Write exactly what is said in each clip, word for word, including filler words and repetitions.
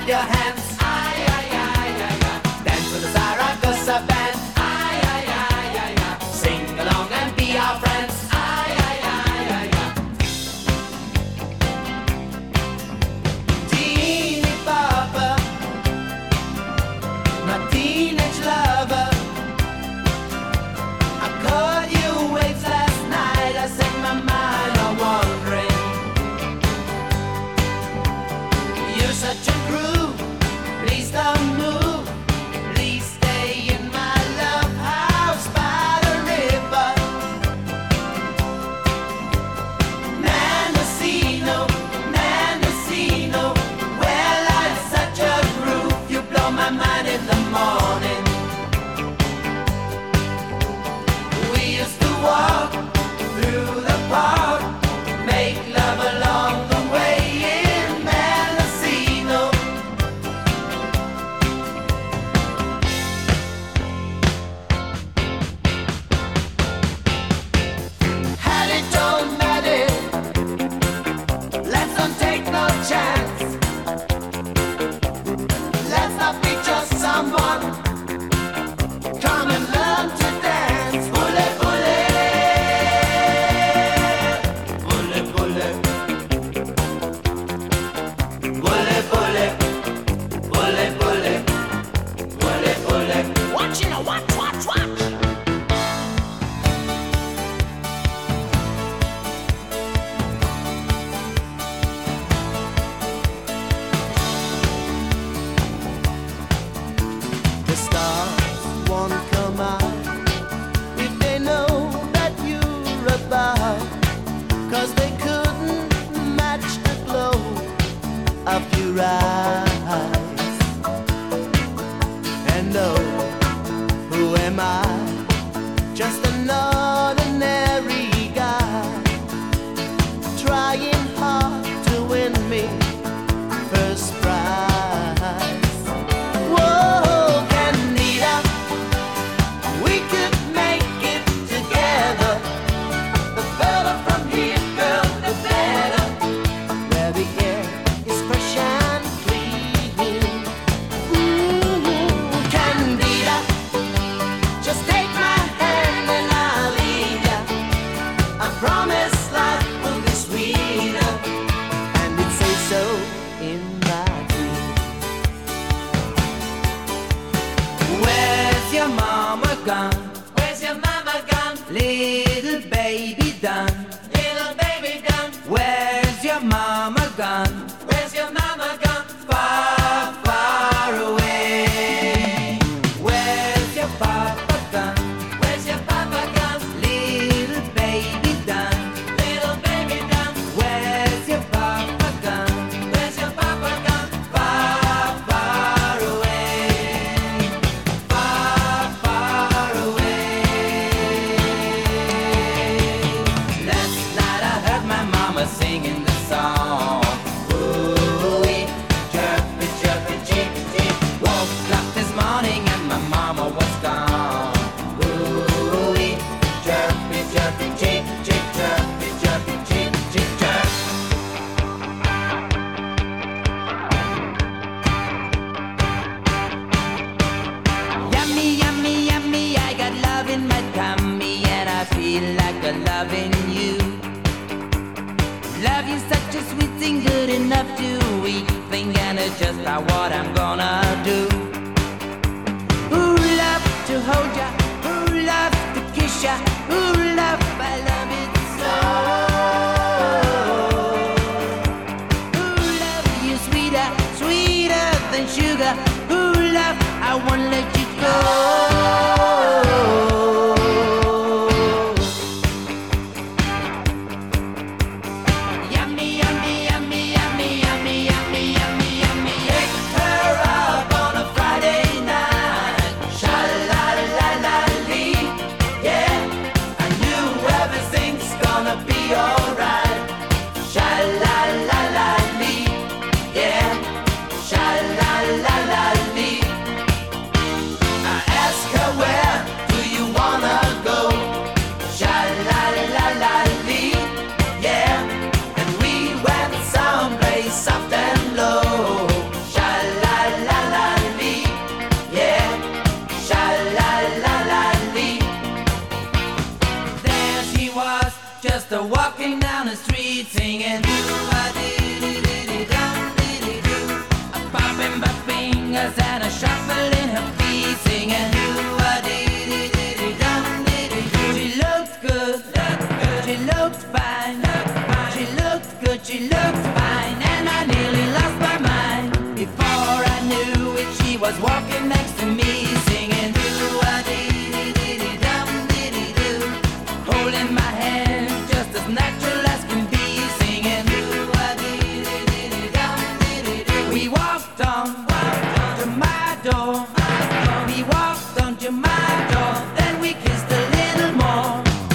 your hands. Ay, ay, ay, ay, ay. Dance with the Zaragoza band. Ay, ay, ay, ay, ay. Sing along and be our friends. Ay, ay, ay, ay, ay. Teeny Papa, my teenage lover. I caught you waves last night. I set my mind on wandering. You're such a groove. Please don't move. Please stay in my love house by the river. Mendocino, Mendocino. Well, I'm such a groove. You blow my mind in the morning. We used to walk through the park, make love along the way in Mendocino. Had it don't matter. Let's not take no chance. Let's not be just someone. Come and learn to dance. Bule, bule. Bule, bule. Bule, bule. Bule, bule. Bule, bule. Watch it, watch, watch, watch. The stars won't come out if they know that you're about, 'cause they couldn't match the glow of your eyes. And oh, who am I? Just an ordinary guy, trying hard to win me first prize. Whoa, Candida, we could make it together. The further from here, girl, the better. Where the air is fresh and clean. Ooh, Candida, just take my hand and I'll lead ya. I promise life will be sweeter, and it says so in my dream. Where's your mama gone? Where's your mama gone? Little baby done. Little baby done. Where's your mama gone? Where's your mama gone? Far, far away. Where's your papa gone? Where's your papa gone? Little baby done. Little baby done. Where's your papa gone? Where's your papa gone? Far, far away. Far, far away. Last night I heard my mama singing the song. Ooh-wee, chirpy, chirpy, cheep, cheep. Woke up this morning and my mama was gone. Ooh-wee, chirpy, chirpy, cheep, cheep, chirpy, chirpy, cheep, cheep, chirp. Yummy, yummy, yummy, I got love in my tummy and I feel like a loving you. Love you such a sweet thing, good enough to eat. Think and it's just not what I'm gonna do. Ooh, love to hold ya, ooh, love to kiss ya, ooh, love, I love it so. Ooh, love you sweeter, sweeter than sugar. Ooh, love, I won't let you go. Yummy, yummy, yummy, yummy, yummy, yummy, yummy, yummy. Picked her up on a Friday night. Sha-la-la-la-lee. Yeah, I knew everything's gonna be alright. Sha-la-la-la-lee. Yeah, sha-la-la-la-lee. I asked her where fingers and a shuffle in her feet, singing doo-a-dee-dee-dee-dum, dee-dee-doo. She looked good, she looked fine, she looked good, she looked fine, and I nearly lost my mind. Before I knew it, she was walking next to me, singing doo-a-dee-dee-dee-dum, dee-dee-doo. Holding my hand just as natural as can be, singing doo-a-dee-dee-dee-dum, dee-dee-doo. We walked on to my door, we walked on to my door, then we kissed a little more.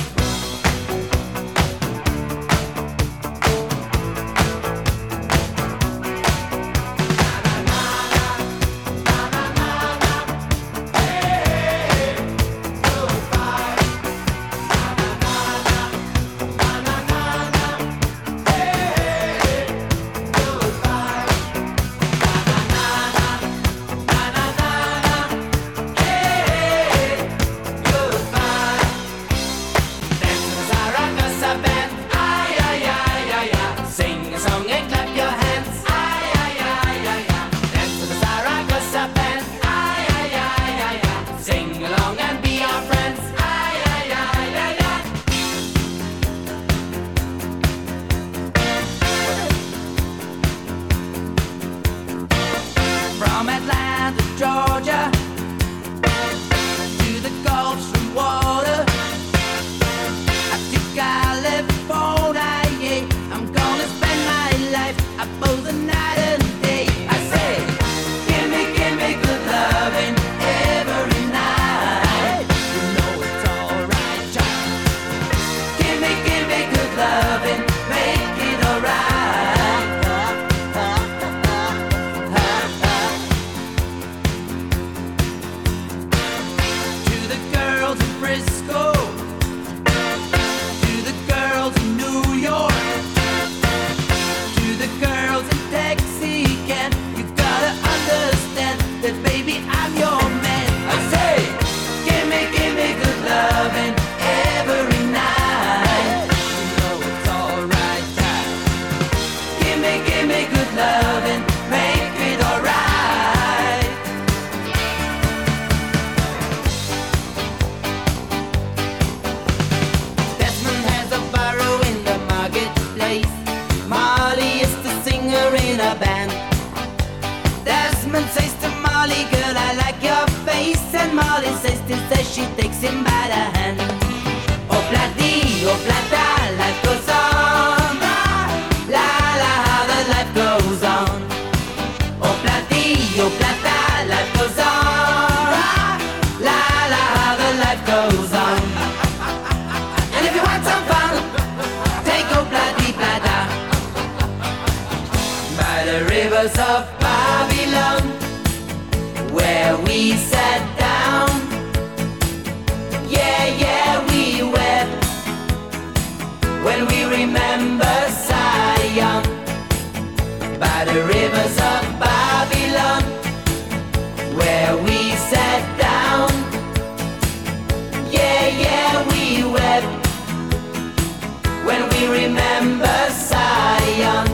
From Atlanta, Georgia, to the Gulf Stream water, up to California, yeah. I'm gonna spend my life up both the night and day. I say, give me, give me good loving every night. You know it's alright, child. Give me, give me good loving, make it alright. Frisco, to the girls in New York, to the girls in Texican, you gotta understand that baby I'm your man. I say, give me, give me good loving every night. You know it's alright, child. Give me, give me good loving, make it alright. Molly is the singer in a band. Desmond says to Molly, girl, I like your face. And Molly says to say she takes him by the hand. Oh, plati, oh, plata, life goes on. La, la, how the life goes on. Oh, plati, oh, plata, life goes on. La, la, how the life goes on. And if you want some fun, take oh, plati, plata. By the rivers of Babylon, where we sat down. Yeah, yeah, we wept when we remember Zion. By the rivers of Babylon, where we sat down. Yeah, yeah, we wept when we remember Zion.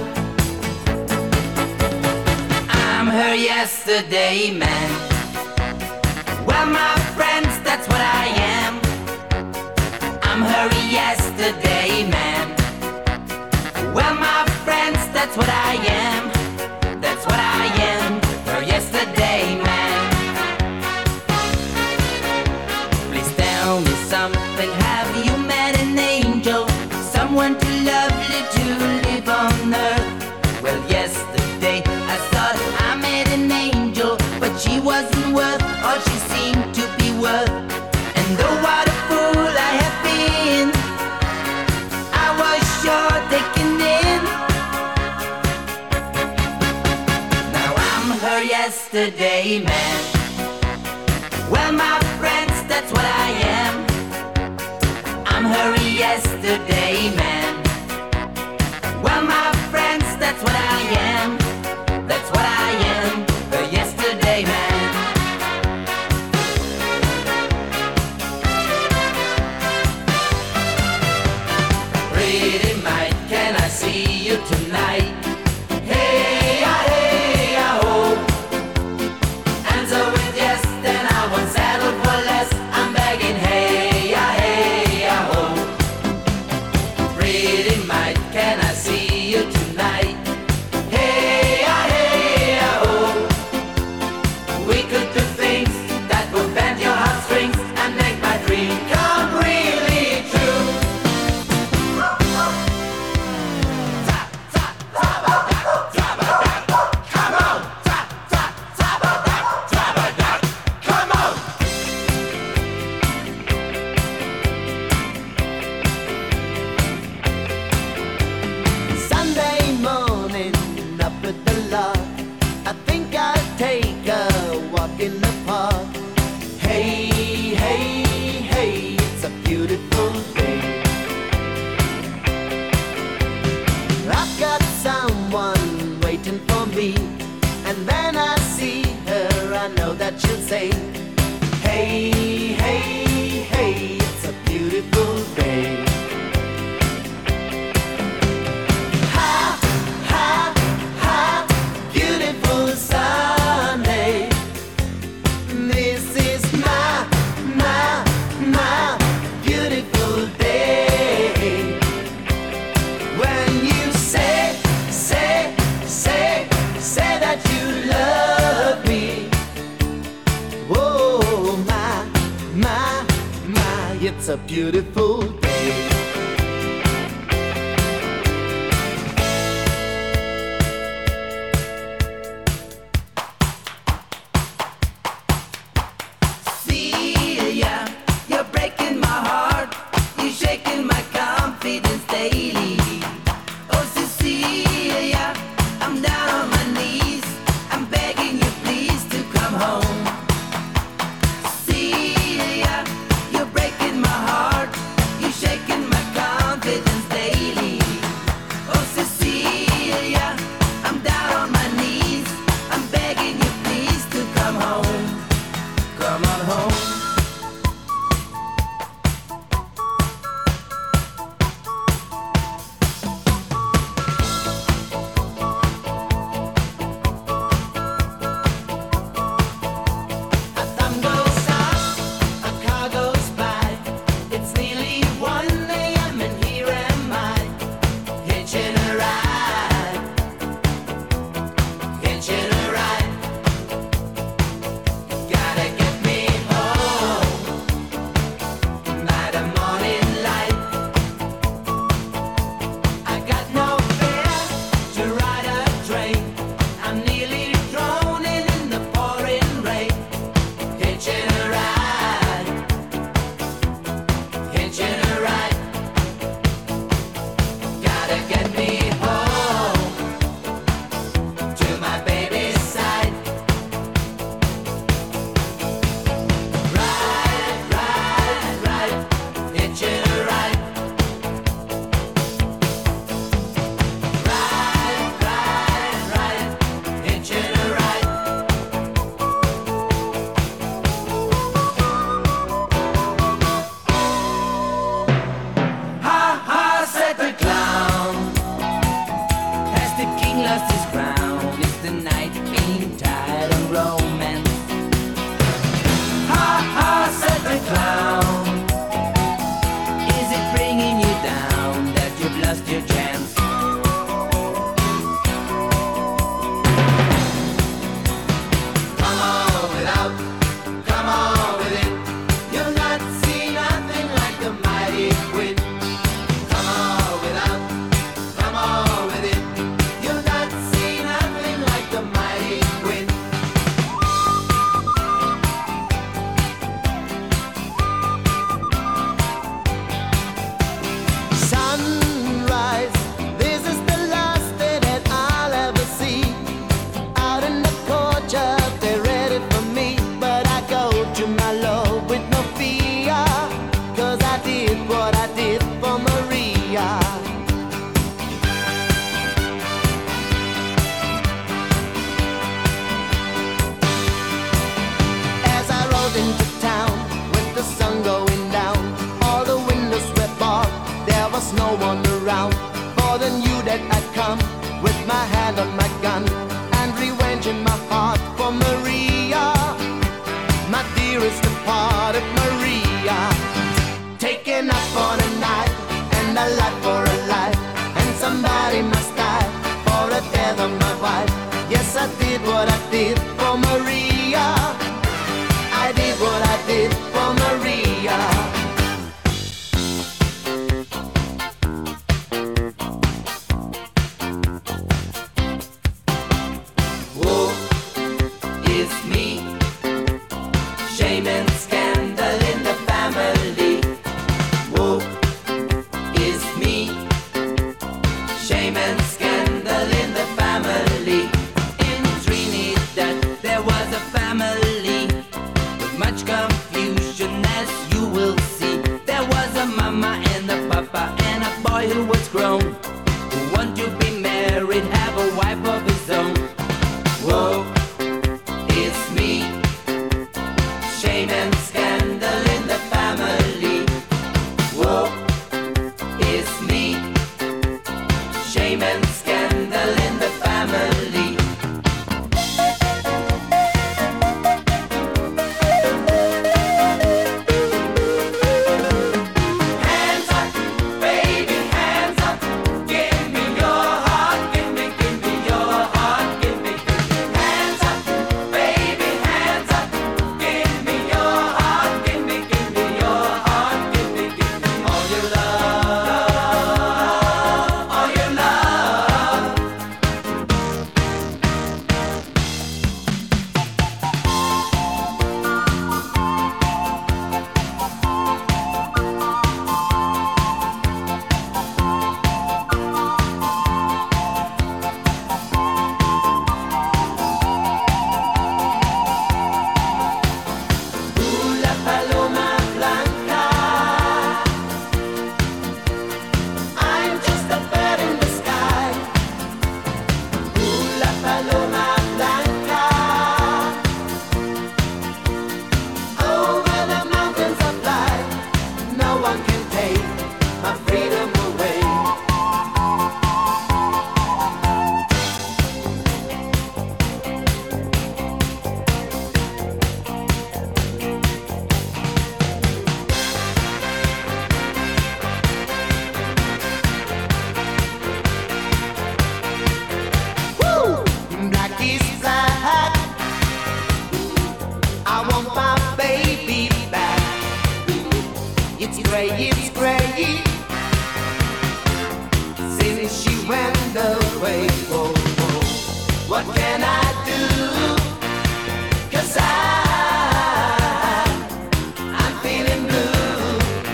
I'm her yesterday man. Well, my friends, that's what I am. I'm her yesterday man. Well, my friends, that's what I am. That's what I am, her yesterday man. Please tell me something. Have you met an angel? Someone too lovely to live on earth? Well, yesterday I thought I met an angel, but she wasn't worth all she seemed to be worth. And though what a fool I have been, I was sure taken in. Now I'm her yesterday man. Well, my friends, that's what I am. I'm her yesterday man. Well, my friends, that's what I am. That's what I am, her yesterday man. Pretty mite, can I see you tonight? Hey, ah, hey, ah, oh. that she'll say, hey, hey, hey, it's a beautiful day. Ha, ha, ha, beautiful Sunday. This is my, my, my beautiful day. When you say, say, say, say that you love me. Oh, my, my, my, it's a beautiful day. Celia, you're breaking my heart. You're shaking my confidence daily. Oh, Cecilia, I'm down on my knees. I'm begging you please to come home. Celia, you're breaking my heart. You're shaking my confidence daily. Oh, Cecilia, I'm down on my knees. I'm begging you please to come home. Come on home. A thumb goes up, a car goes by. It's nearly one a m and here am I, hitching a ride, hitching a ride. Gotta get me home by the morning light. I got no fare to ride a train. I'm nearly drowning in the pouring rain. Hitching a ride, hitching a ride. Gotta get me home to my baby's side. Ride, ride, ride, hitching a ride. Ride, ride, ride, hitching a ride. Ha ha, said the clown. Has the king lost his crown? Is the night being tired of romance? Ha ha, said the clown. Is it bringing you down that you've lost your chance? Come on without, come on with it. You'll not see nothing like the mighty quit. Come on without, come on with it. You'll not see nothing like the mighty quit. Sunrise, this is the last day that I'll ever see. Out in the courtyard, they're ready for me. But I go to my love with no fear, 'cause I did what I did for Maria. As I rode into town with the sun going down, all the windows were barred, there was no one around. For the knew that I'd come with my hand on my gun and revenge in my heart for Maria, my dearest departed Maria. Taken up for a night and a life for a life, and somebody must die for a death of my wife. Yes, I did what I did for Maria. I did what I did for Maria. Woe is me, shame and scandal in the family. Woe is me, shame and scandal in the family. In Trinidad there was a family with much confusion, as you will see. There was a mama and a papa and a boy who was grown, who want to be married, have a wife of his own. Woe is me. grey, it's grey. Since she went away, oh, oh, what can I do? 'Cause I, I'm feeling blue.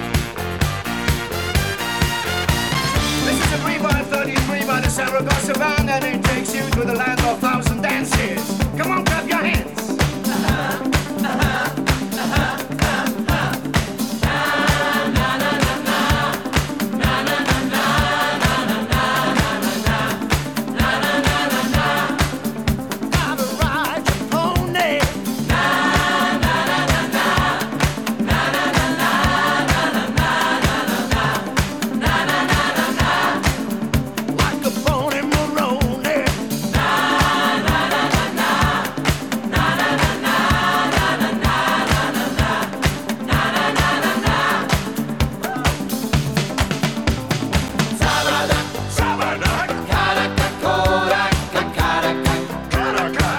This is a three by thirty-three by the Saragossa band, and it takes you to the land of thousand dances. Come on, clap your hands. Uh-huh, uh-huh, uh-huh, uh-huh. Na, na, na, na, na. Na, na, na, na, na, na, na, na, na. Na, na, na, na, na. Gotta ride your pony. Na, na, na, na, na. Na, na, na, na, na, na, na, na, na. Na, na, na, na, na. Like a pony Maroney. Na, na, na, na, na. Na, na, na, na, na, na, na, na, na. Na, na, na, na, na. Sabada, Sabadak. karaka, koraka, karaka. Karakak.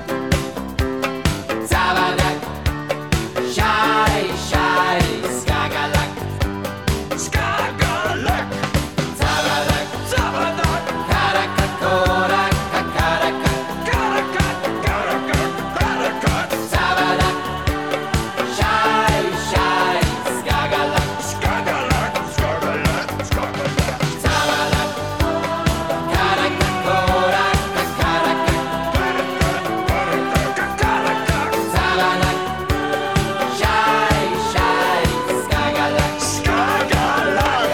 Sabada, shy, shy, skagalak. Skagalak. Sabada, Sabadak. karaka, koraka, karaka. Karakak. Karakak. Karakak. Sabada, shy, shy, skagalak. Skagalak. Skagalak. Skagalak. Sabada, karaka, koraka, karaka. Karakak. Karakak. Sabada, shy, shy, skagalak. Skagalak.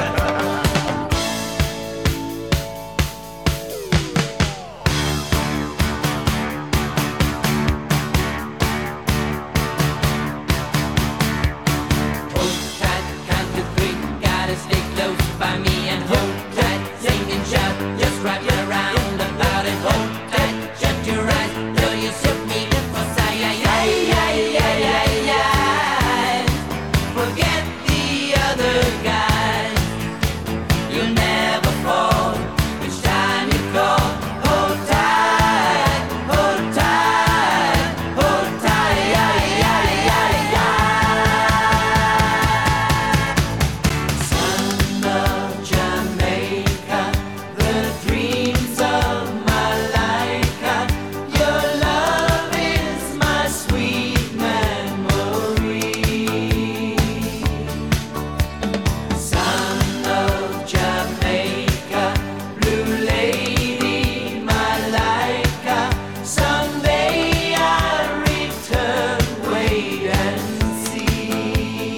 Hold tight, count to three. Gotta stay close by me and hold tight. Sing and shout, just wrap your round about it. Hold tight, shut your eyes, till you sip me for sigh. Ay, ay, ay, ay, ay, ay. Forget the other guys. You'll never fall each time you call. Hold tight, hold tight, hold tight. Ay, ay, ay, ay. Son of Jamaica, the dreams of Malika. Your love is my sweet memory. Son of Jamaica, blue lady Malika. Someday I'll return, wait and see.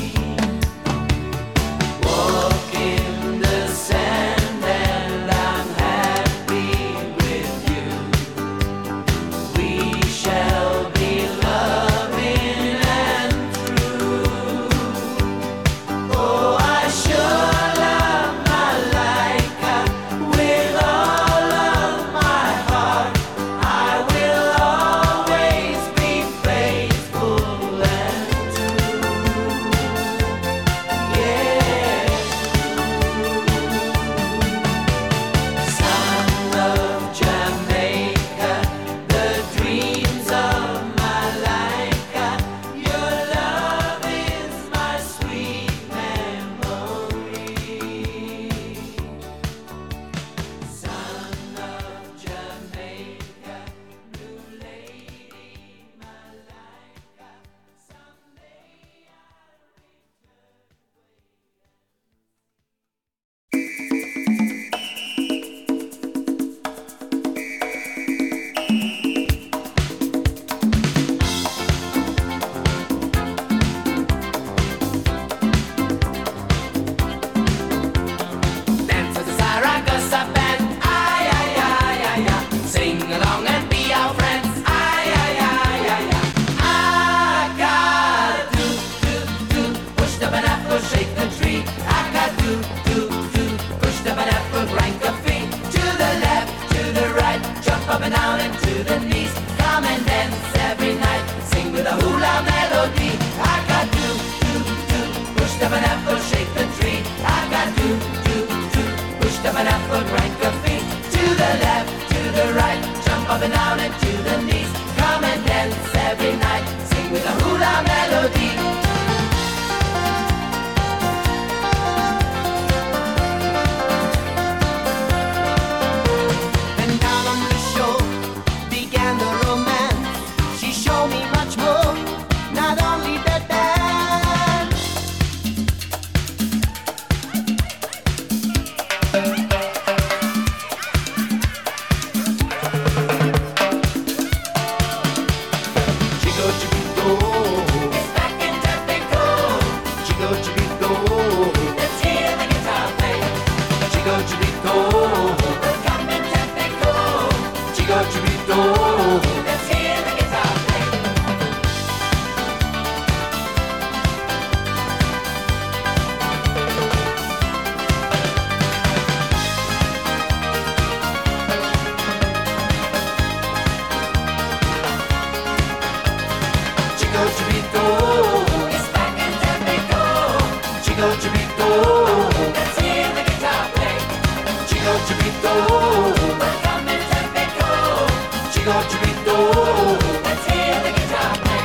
Walk in the sand and I'm happy with you. We shall be loving and true. Oh, I sure love Malika with all of my heart. I will always be faithful and true. Yes, son of Jamaica, the dreams of Malika. Your love is my sweet memory. Son of Jamaica, blue lady Malika. Someday dance to the Saragossa band. Ay, ay, ay, ay, ay. Sing along and be our friends. Ay, ay, ay, ay, ay. Aka-do, do, do. Push the pineapple, shake the tree. Aka-do, do, do. Push the pineapple, grind coffee. To the left, to the right. Jump up and down and to the knees. Come and dance every night. Sing with a hula melody. Aka-do, do, do. Push the pineapple, shake the tree. Aka-do, do, do. Push the pineapple, grind coffee. To the left, to the right. Jump up and down and to the knees. Come and dance every night. Sing with a hula melody. Chico Chibito, it's back in Tampico. Chico Chibito, let's hear the guitar play. Chico Chibito, welcome in Tampico. Chico Chibito, let's hear the guitar play.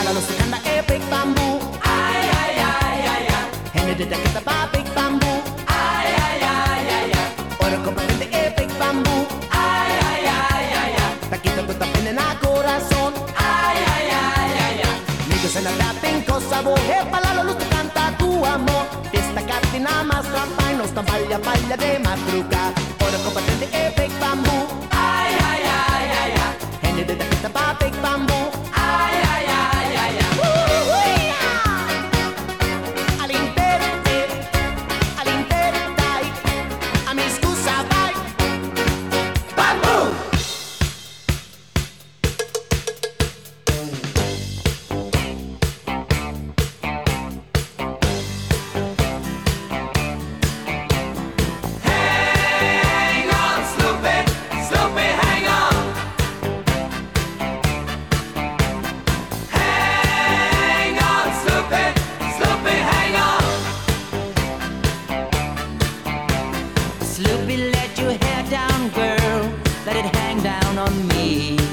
Pala lo sakanda e big bamboo. Ay, ay, ay, ay, ay. Hene de kita ba big bamboo. Ay, ay, ay, ay, ay. Ora ko patente e big bamboo. Ay, ay, ay, ay, ay. Takita ko tapin na corazon. Ay, ay, ay, ay, ay. Amigos en la dating cosa bohe pala lo luz canta tu amor. Esta catina más trampa y nos tamballa palla de madruga. Ora ko patente e big bamboo. Ay, ay, ay, ay, ay. Hene de kita ba big bamboo. Ay, ay, ay, ay, ay. All'interne, all'interne dai, a mi scusa vai. Bamboo! Hang on, Sloopy, Sloopy, hang on. Hang on, Sloopy, Sloopy, hang on. Sloopy, let your hair down, girl. Let it hang down on me.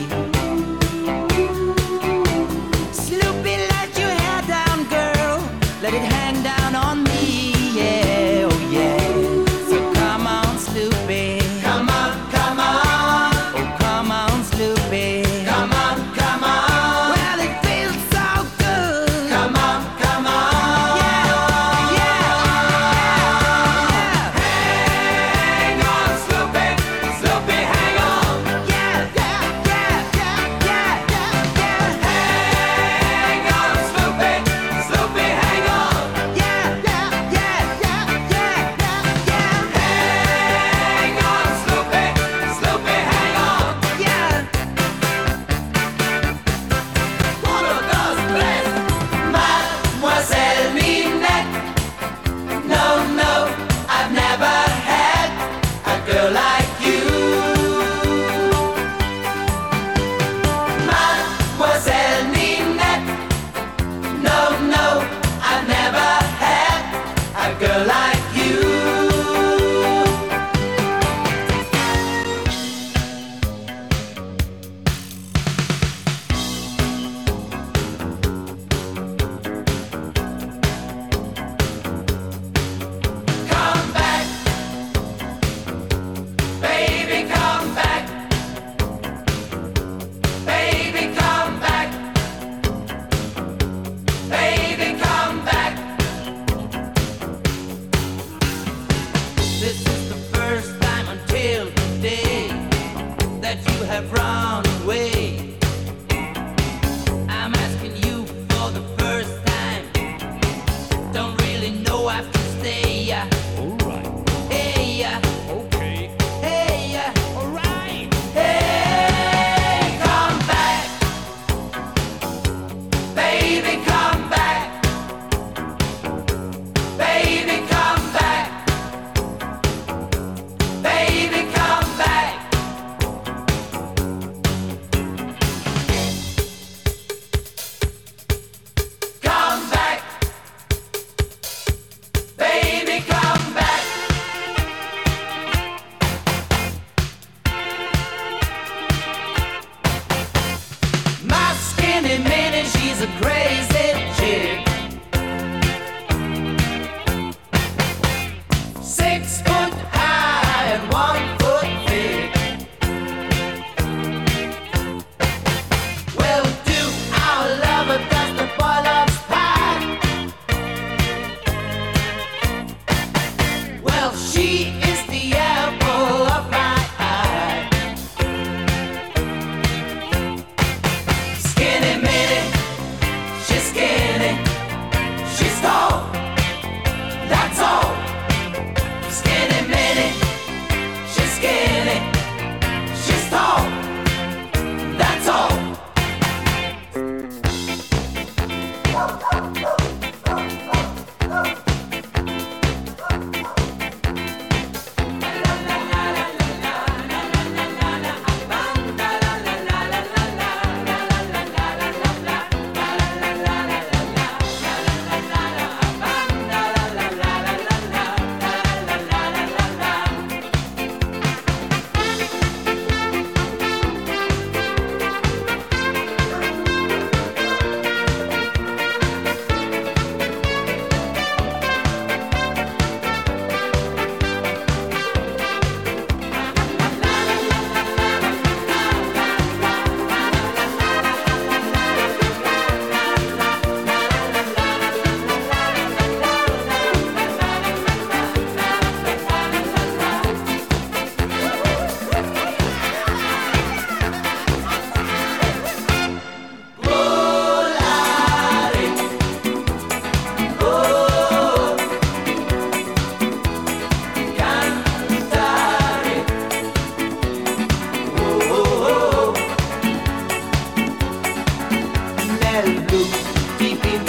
Sloopy, let your hair down, girl. Let it hang down on me. Yeah, oh yeah. So come on, Sloopy. Come on, come on. Oh, come on, Sloopy. Come on, come on. Well, it feels so good. Come on, come on. Yeah, yeah, yeah. Hang on, Sloopy. Sloopy, hang on. Yeah, yeah, yeah, yeah, yeah, yeah, yeah. Hang on, Sloopy. Sloopy, hang on.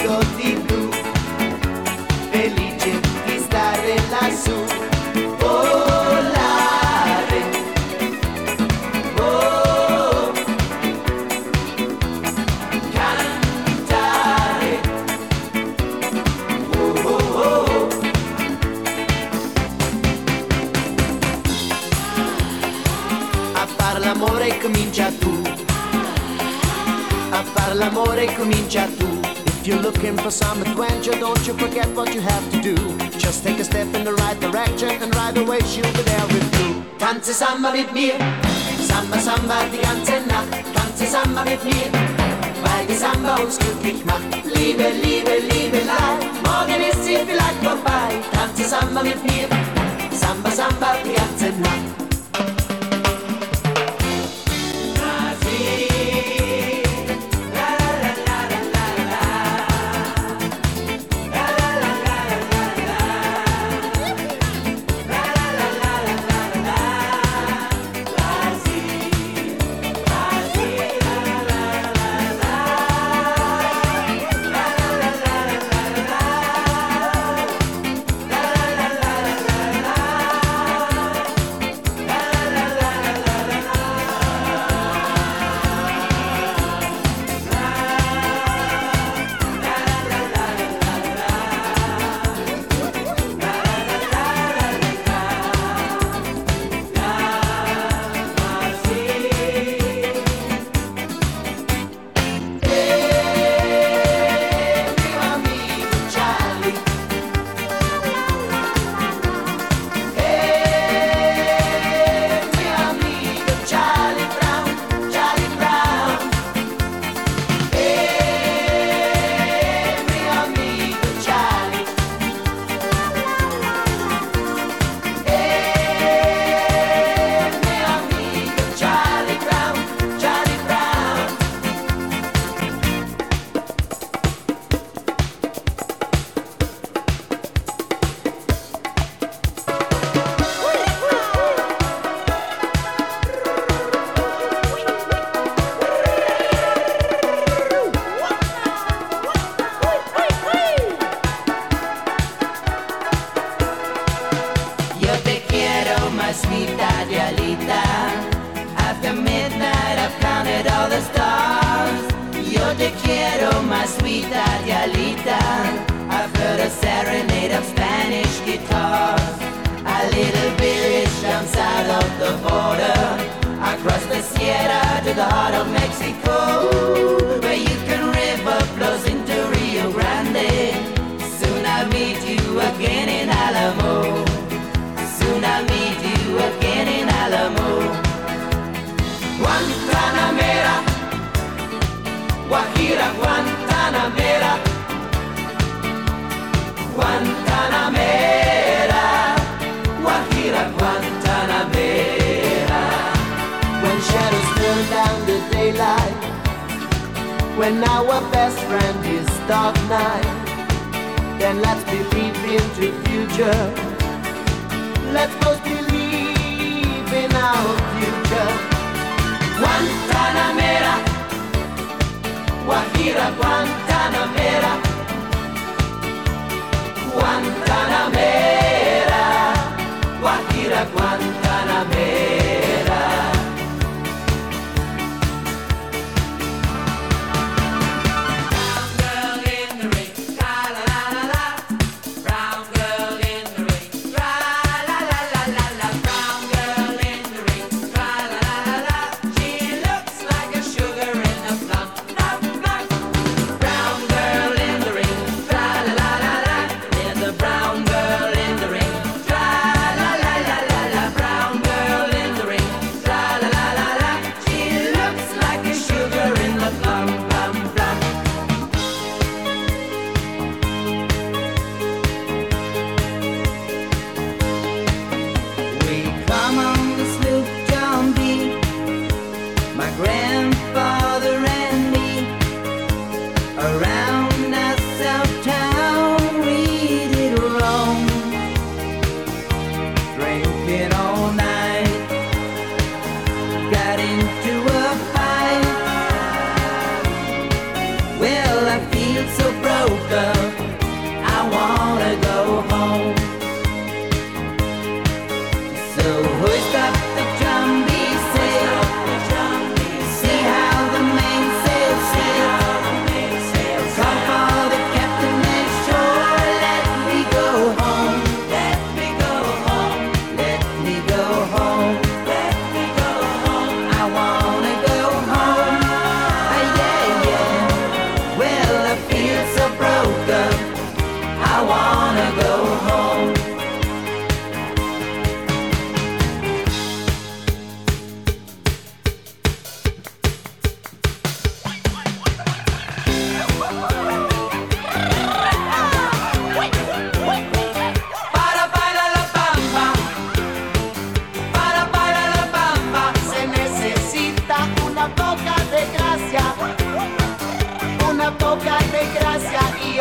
vestito di blu, felice di stare lassù. Volare, oh, cantare, oh, oh, oh. A far l'amore comincia tu, a far l'amore comincia tu. If you're looking for some adventure, don't you forget what you have to do. Just take a step in the right direction and right away she'll be there with you. Tanze Samba mit mir, Samba, Samba die ganze Nacht. Tanze Samba mit mir, weil die Samba uns glücklich macht. Liebe, Liebe, Liebe, Leid, morgen ist sie vielleicht vorbei. Tanze Samba mit mir, Samba, Samba die ganze Nacht. When our best friend is dark night, then let's believe into future. Let's both believe in our future. Guantanamera, Guajira, Guantanamera, Guantanamera, Guajira, Guantanamera. Brown girl in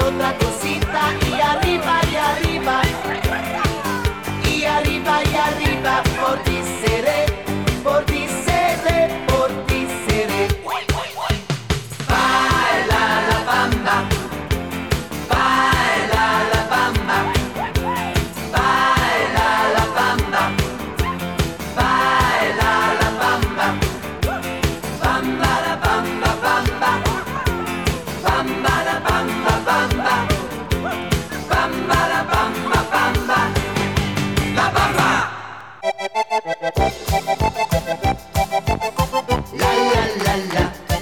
otra cosita y arriba y arriba. Y arriba y arriba, por ti seré, por ti seré, por ti seré. Baila la bamba, baila la bamba, baila la bamba, baila la bamba, bamba la bamba bamba, bamba la bamba bamba, bamba la bamba bamba, la bamba. La la la la.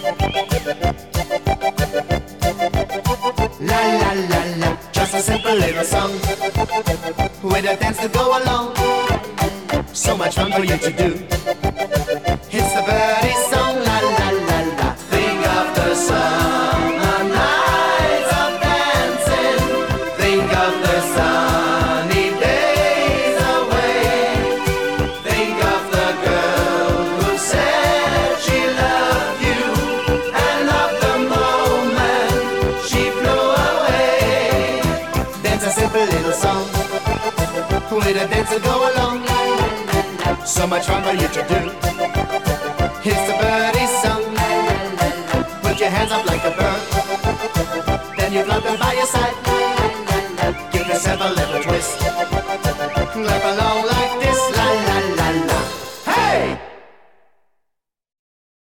La la la la. Just a simple little song with a dance to go along. So much fun for you to do. It's the birdie song. La la la la. Think of the summer nights of dancing. Think of the sunny days away. Think of the girl who said she loved you, and of the moment she flew away. Dance a simple little song with a dance to go along. So much fun for you to do. It's the birdie song. Put your hands up like a bird, then you float them by your side. Give yourself a little twist. Clap along like